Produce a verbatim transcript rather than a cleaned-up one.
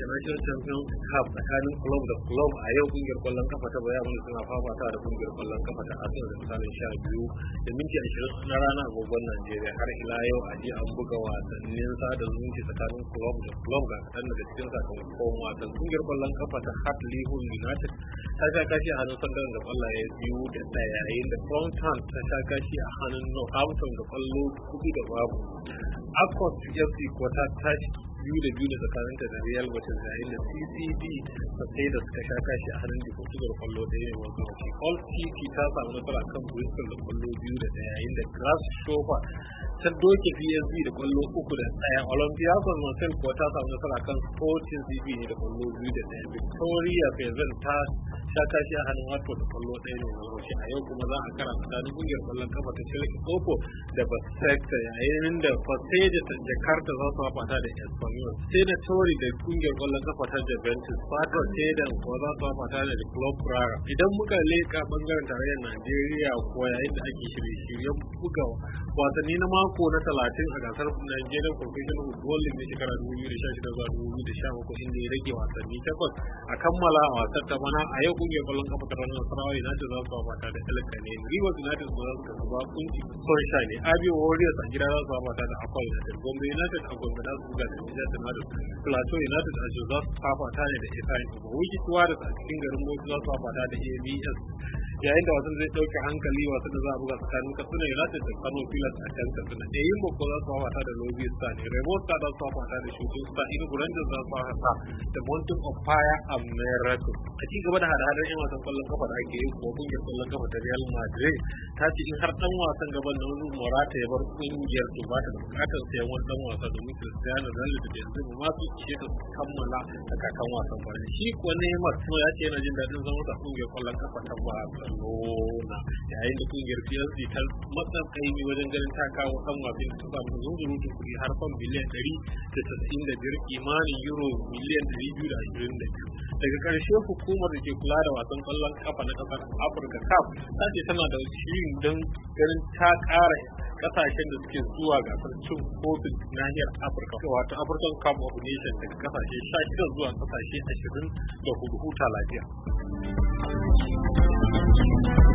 International Champions Cup tsakanin club da club a yau kungiyar kwallon kafa ta Bayern Munich suna fafata da kungiyar kwallon kafa ta Arsenal da misalin sha biyu da minti ashirin na rana agogon Najeriya. Har ila yau a jiya an buga wasannin sada zumunci tsakanin club da club ga kaɗan daga cikin sakamakon wasan. Kungiyar kwallon kafa ta Hartlepool United ta sha kashi a hannun Sunderland da kwallaye biyu da ɗaya, yayin da Southampton ta sha kashi a hannun Northampton da kwallo hudu da babu. Akot F C kuwa ta tashi biyu da biyu da tsakaninta da Real Betis, yayin da C C D ta sai da suka sha kashi a hannun Deportivo da kwallo ɗaya ne wanzu wace. Hull City ta samu nasara kan Bristol da kwallo biyu da ɗaya, yayin da Grasshopper ta doke P S V da kwallo uku da ɗaya. Olympiacos Marseille kuwa ta samu nasara kan Sporting C P ne da kwallo biyu da ɗaya. Victoria Pilsen ta sha kashi a hannun Watford da kwallo ɗaya ne wanzu wace. A yau kuma za a kara tsakanin kungiyar kwallon kafa ta Chelsea Opo da Besiktas, yayin da Passeja ta Jakarta za su fafata da Espanyol. Sai da Tori da kungiyar kwallon kafa ta Juventus, Pato Sedan kuwa za su fafata da Club Braga. Idan muka leka bangaren tarayyar Najeriya kuwa, yayin da ake shirye-shiryen buga wasanni na mako na talatin a gasar Nigerian Professional Football League na shekara dubu biyu da sha shida zuwa dubu biyu da sha bakwai, inda ya rage wasanni takwas a kammala a wasan ta bana. A yau kungiyar kwallon kafa ta ranar Nasarawa United za su fafata da El Kanemi, Rivers United su za su kasu ba kunci Sunshine ne, Abia Warriors a gida za su fafata da Akwa United, Gombe United a Gombe za su buga da Niger Tornadoes, Plateau United a Jos za su fafata ne da Ifeanyi Uba, Wiki Tuwaris a cikin garin Bauchi za su fafata da A B S, yayin da wasan zai dauke hankali wasan da za a buga tsakanin Katsina United da Kano Pillars a can Katsina. Eyin Boko za su fafata da Lobby Star ne, Remo Star za su fafata da Shooting Star, Enugu Rangers za su fafata da Mountain of Fire a Miracle. A ci gaba da hada-hadar yan wasan kwallon kafa da ake yi kuwa, kungiyar kwallon kafa ta Real Madrid ta ce in har dan wasan gaban na Morata ya bar kungiyar to ba ta da bukatar sayan wani dan wasa domin Cristiano Ronaldo da yanzu ba su ishe ta kammala a kakan wasan bane. Shi kuwa Neymar kuma ya ce yana jin daɗin zama sa kungiyar kwallon kafa ta Barcelona, yayin da kungiyar P S G ta matsa kaimi wajen ganin ta kawo dan wasan da ta samu zunzurutun kuɗi har fan biliyan ɗari da casa'in da biyar, kimanin euro miliyan ɗari biyu da ashirin da biyu. Daga ƙarshe hukumar da ke kula da wasan kwallon kafa na ƙasar Afirka C A F ta ce tana da shirin don ganin ta ƙara kasashen da suke zuwa gasar cin kofin nahiyar Afirka, wato African Cup of Nations, daga kasashe sha shida zuwa kasashe ashirin da hudu. Huta lafiya.